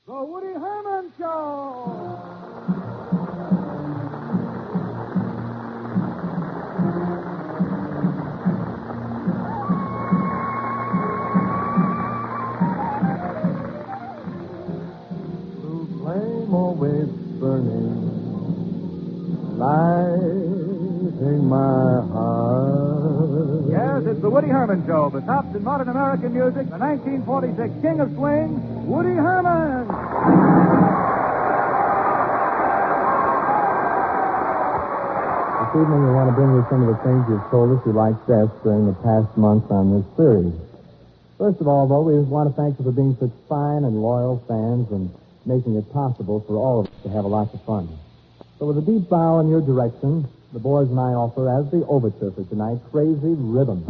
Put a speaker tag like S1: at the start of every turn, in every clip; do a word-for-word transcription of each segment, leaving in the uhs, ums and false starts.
S1: The Woody Herman Show.
S2: Always burning, lighting my heart.
S1: Yes, it's the Woody Herman Show, the tops in modern American music, the nineteen forty-six King of Swing, Woody Herman.
S2: This evening we want to bring you some of the things you've told us you liked best during the past month on this series. First of all, though, we want to thank you for being such fine and loyal fans and making it possible for all of us to have a lot of fun. So with a deep bow in your direction, the boys and I offer as the overture for tonight, Crazy Rhythm.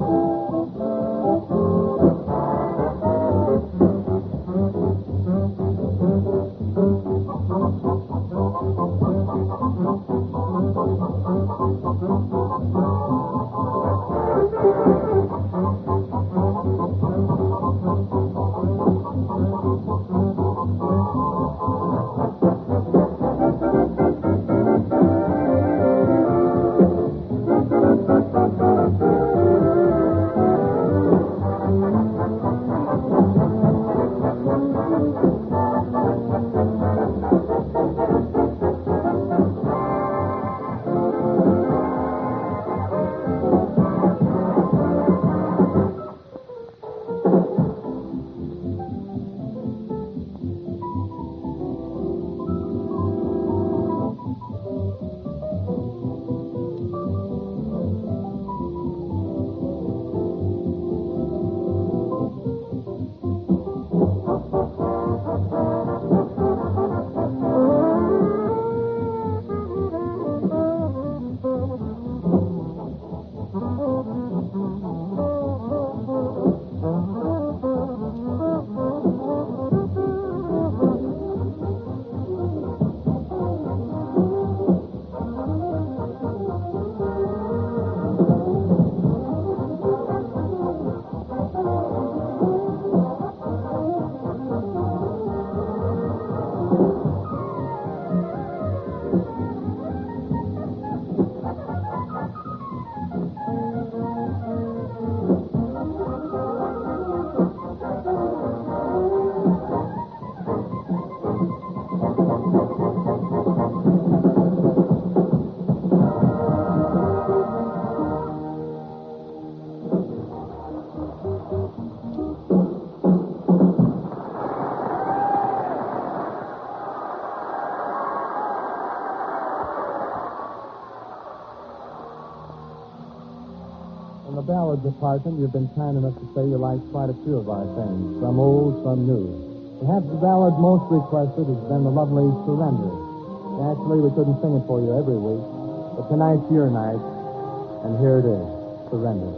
S2: In the ballad department, you've been kind enough to say you like quite a few of our things, some old, some new. Perhaps the ballad most requested has been the lovely Surrender. Naturally, we couldn't sing it for you every week, but tonight's your night, and here it is, Surrender.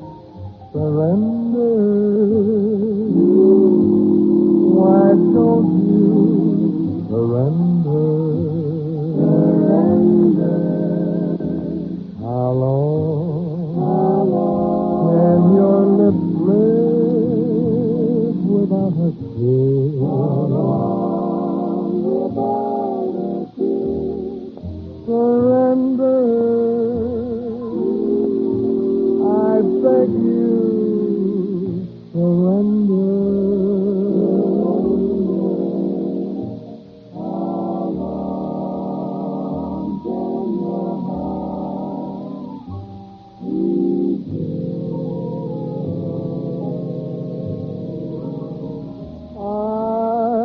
S2: Surrender, why don't you surrender? Surrender. How long? Can your lips live without a kiss? Without a kiss. Surrender. I beg you, surrender. How long can your heart be? I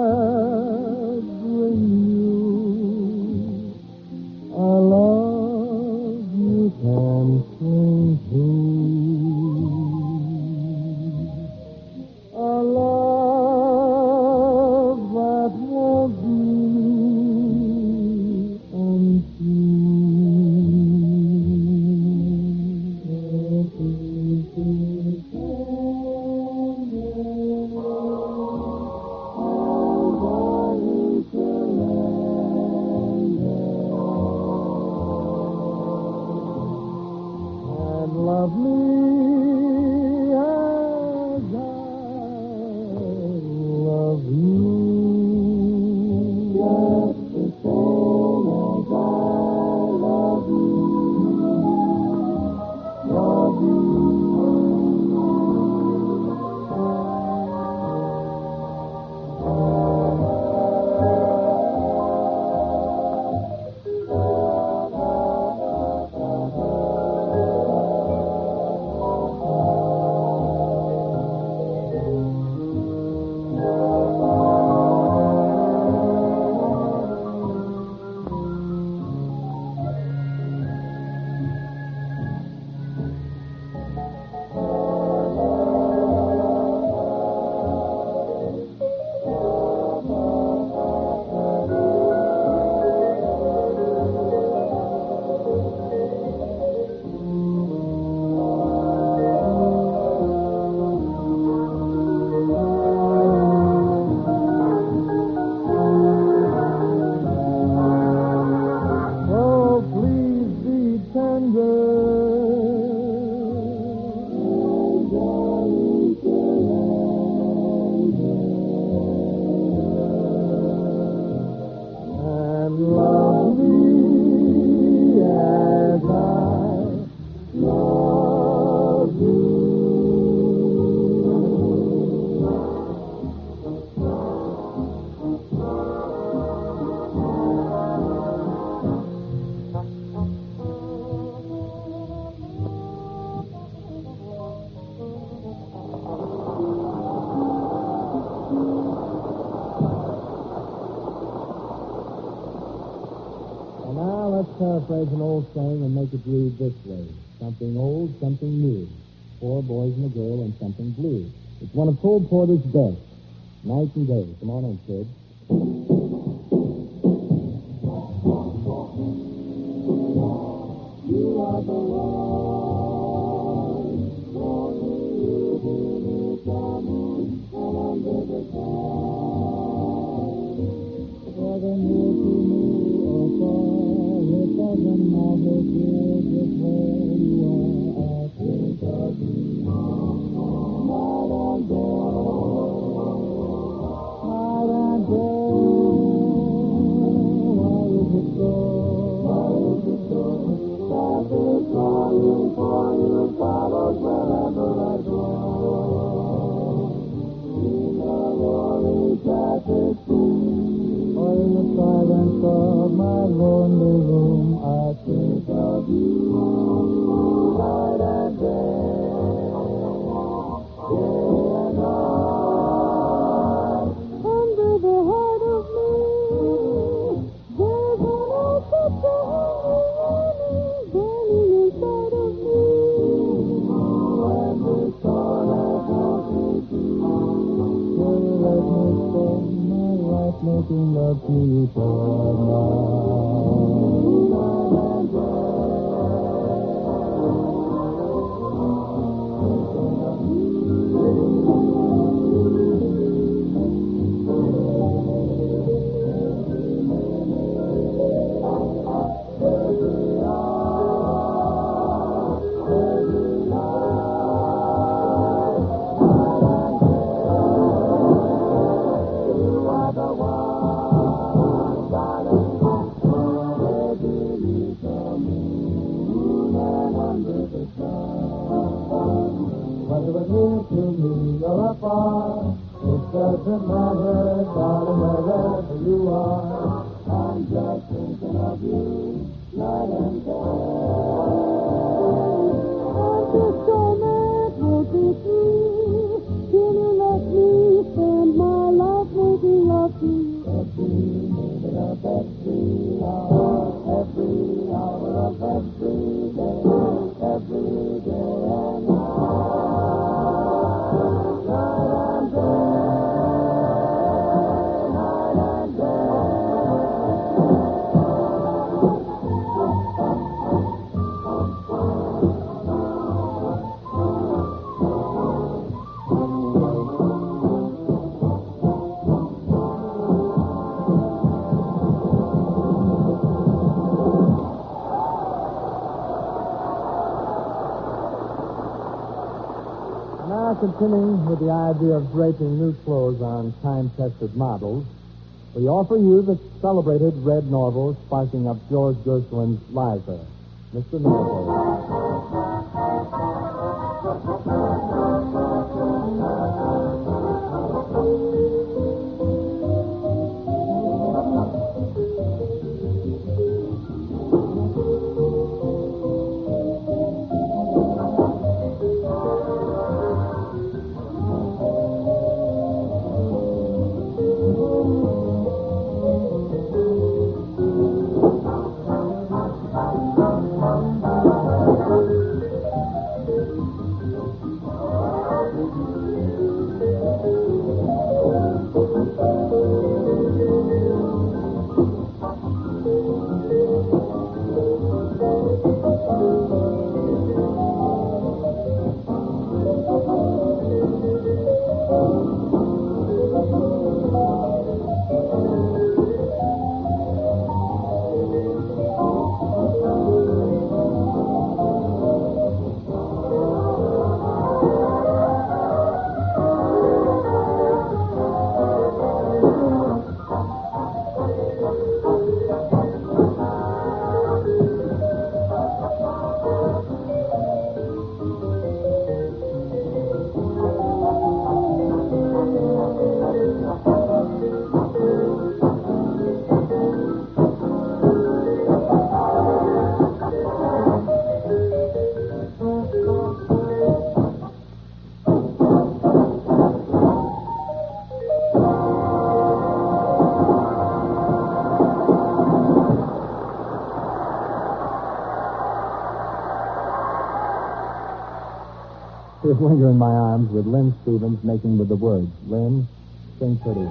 S2: paraphrase an old saying and make it read this way. Something old, something new. Four boys and a girl and something blue. It's one of Cole Porter's best. Night and day. Come on in, kid. You are the one for me, beneath the moon and under the sky. Whether near to me or far, it doesn't matter, dear, just where you are. I think of you night and day, night and day. Why is it so? Why is it so? That is longing for you follows wherever I go. In the roaring traffic street, or in the silence of my lonely room, I think of you night and day, day and night. Under the heart of me, there's an ocean burning inside of me. When the storm has brought me through, will you let me spend my life making love to you for night and day. Whether it's near to me or afar, it doesn't matter, darling, wherever you are. I'm just thinking of you night and day. I'm just so mad, won't be free. Can you let me spend my life making love to you? Every minute of every hour, every hour of every day, every day and night. Continuing with the idea of draping new clothes on time-tested models, we offer you the celebrated red Norval sparking up George Gershwin's Liza. Mister Norval. Here's Linger in My Arms with Lynn Stevens making with the words. Lynn, sing pretty.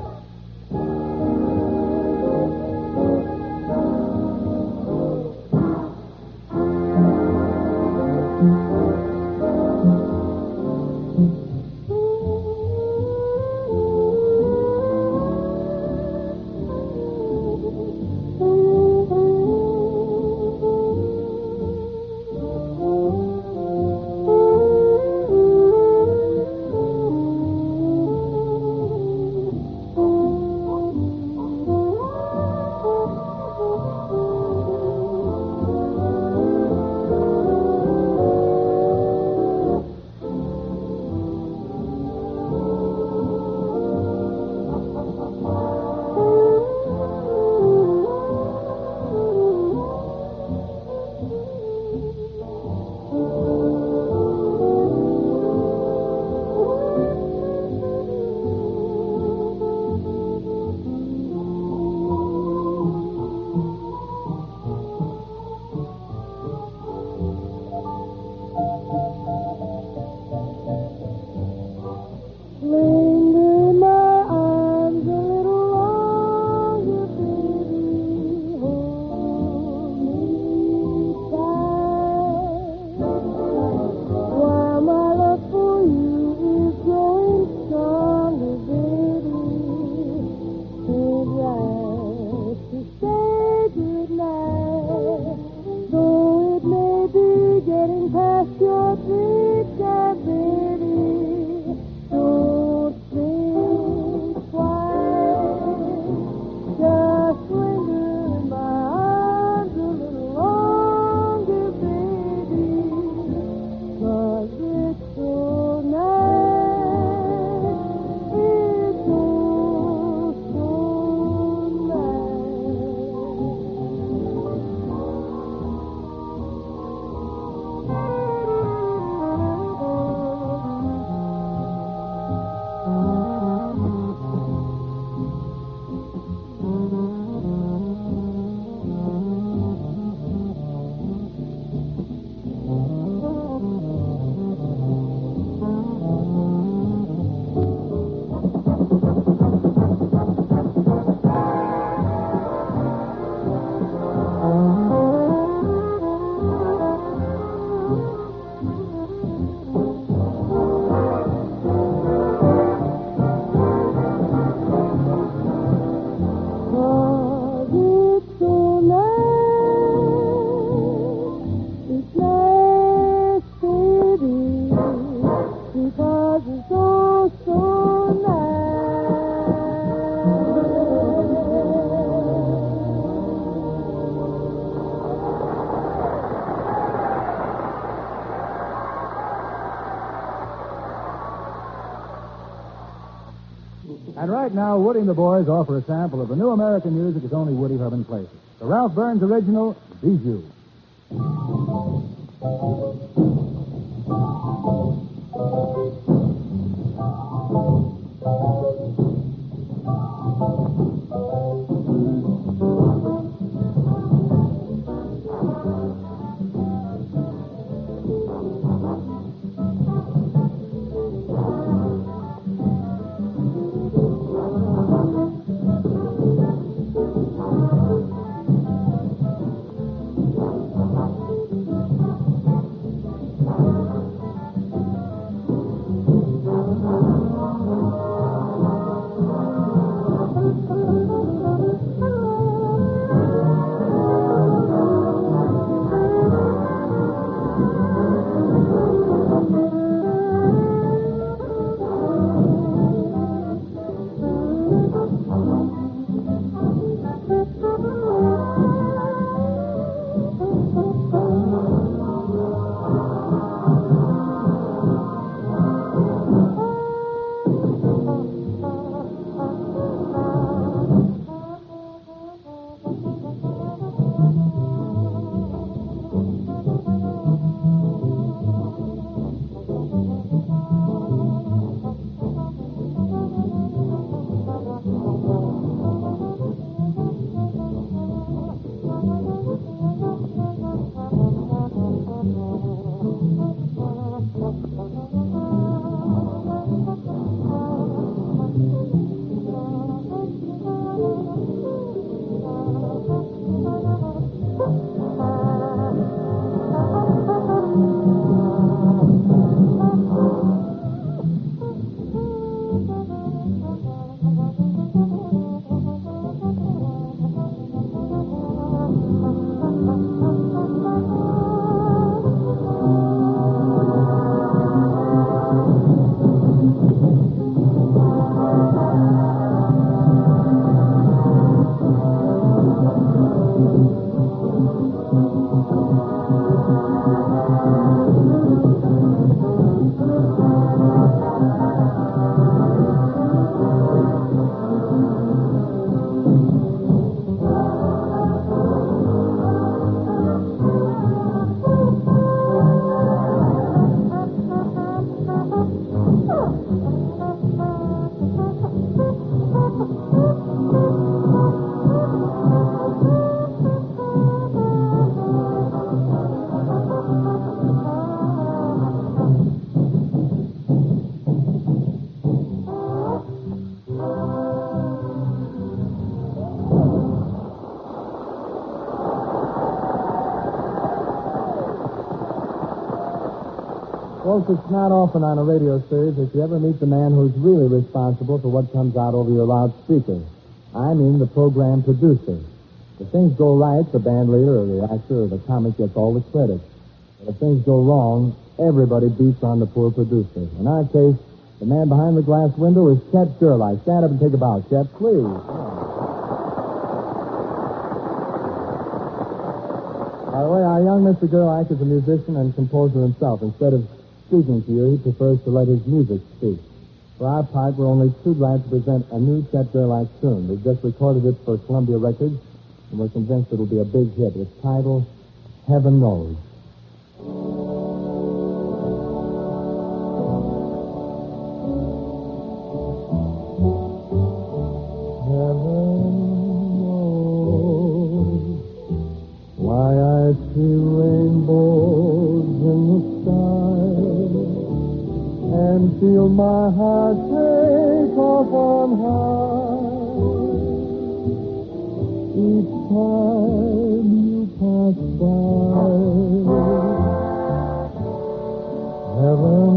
S1: And right now, Woody and the boys offer a sample of the new American music as only Woody Herman plays it. The Ralph Burns original, Bijou.
S2: Folks, it's not often on a radio series that you ever meet the man who's really responsible for what comes out over your loudspeaker. I mean the program producer. If things go right, the band leader or the actor or the comic gets all the credit. But if things go wrong, everybody beats on the poor producer. In our case, the man behind the glass window is Chet Gerlach. Stand up and take a bow, Chet, please. By the way, our young Mister Gerlach is a musician and composer himself. Instead of speaking to you, he prefers to let his music speak. For our part, we're only too glad to present a new Chet Gerlach tune. We've just recorded it for Columbia Records, and we're convinced it'll be a big hit. Its title, Heaven Knows. Feel my heart take off on high each time you pass by. Heaven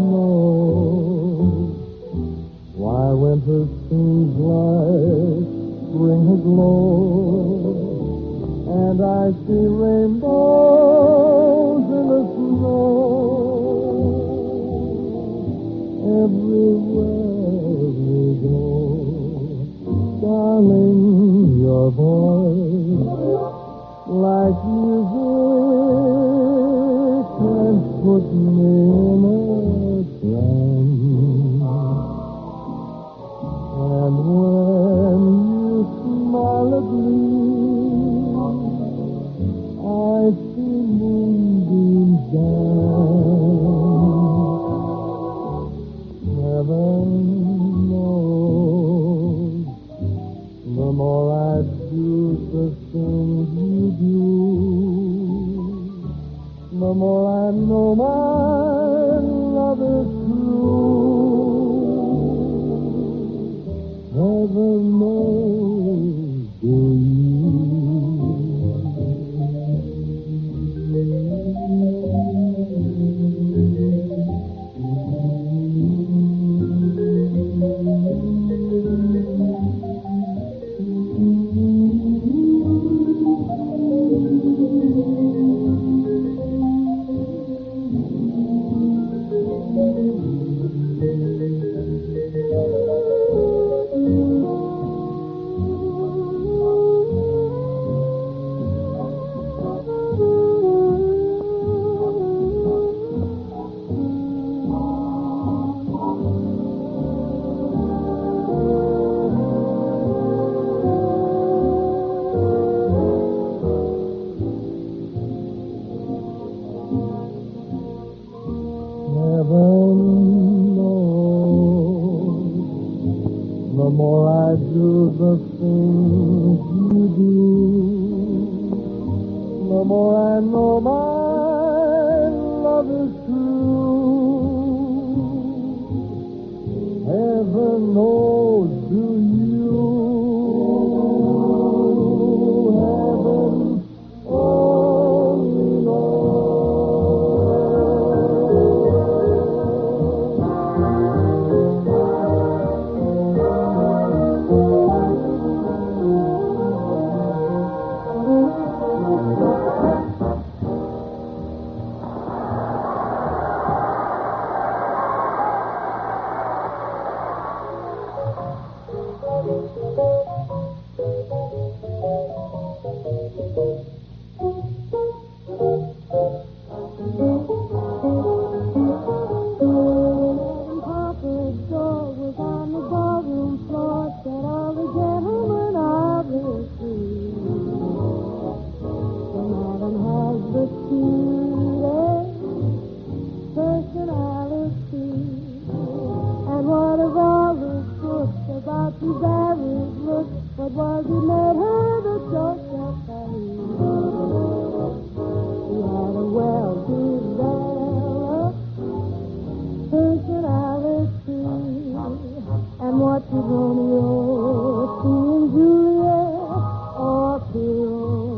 S2: knows why winter seems like spring aglow, and I see rainbows in the snow. Everywhere we go, darling, your voice, like music, can put me in a trance. And when you smile at me, I see moonbeams dance. Heaven knows, the more I do the things you do, the more I know my love is true. Heaven knows, do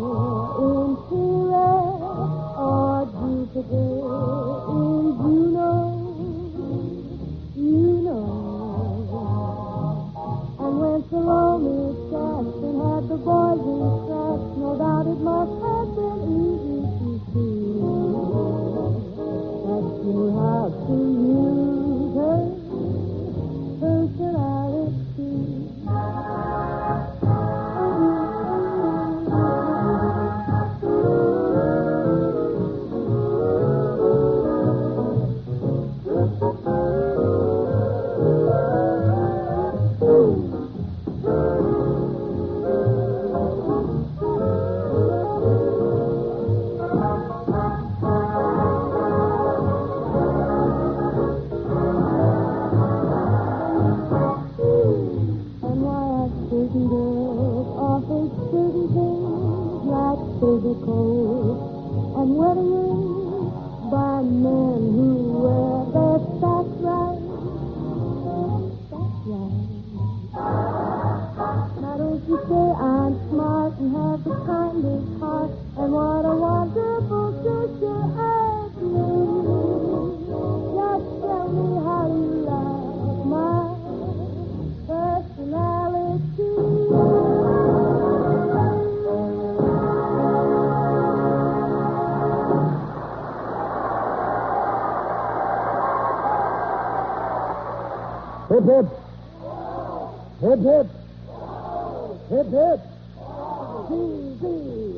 S2: today in Juneau.
S3: physical and worrying by men who wear their facts right. That's right. Now don't you say I'm smart and have the kindest heart, and what a wonderful sister I've made. Just tell me how you like my personality.
S2: Hip, hip. Hip, hip. Hip, hip. Zee, zee.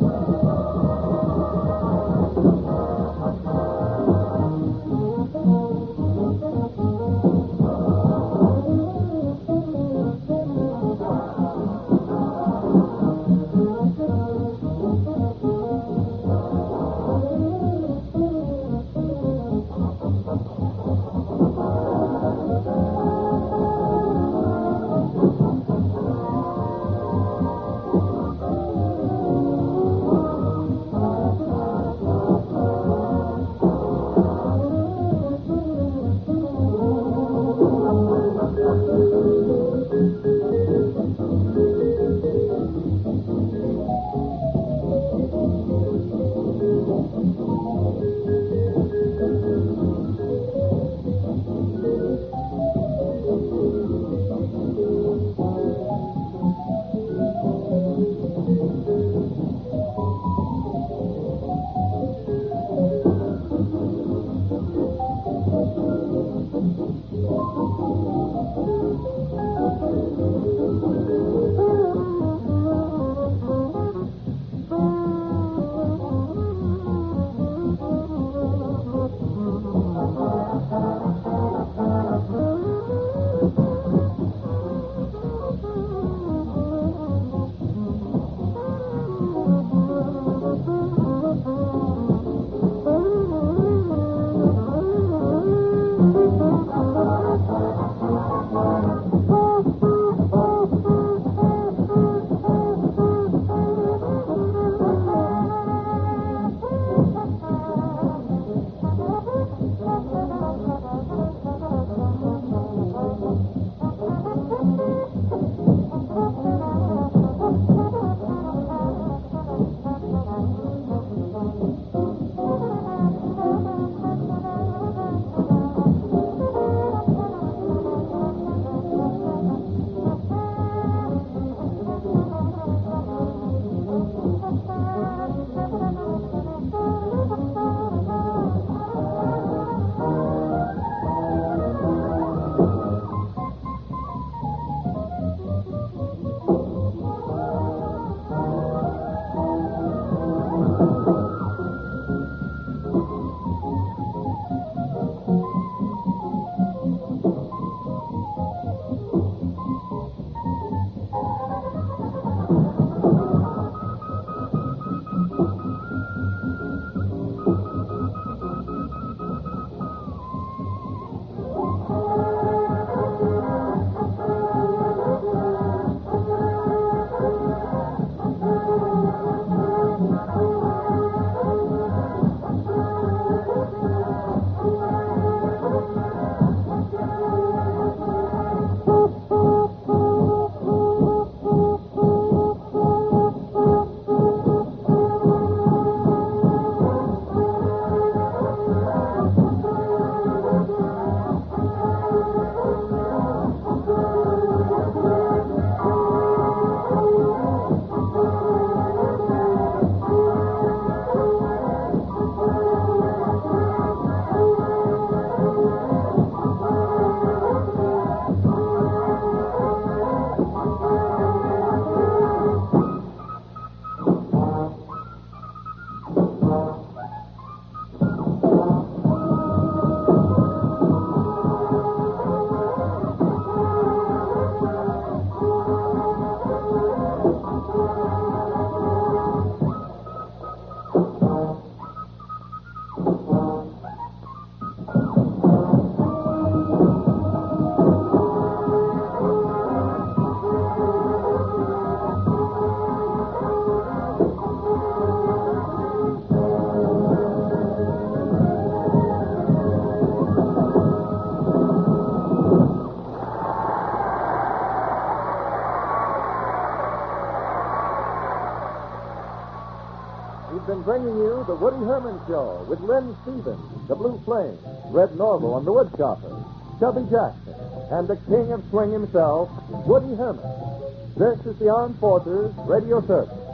S4: we've been bringing you The Woody Herman Show with Lynn Stevens, the Blue Flame, Red Norval and the Woodchopper, Chubby Jackson, and the king of swing himself, Woody Herman. This is the Armed Forces Radio Service.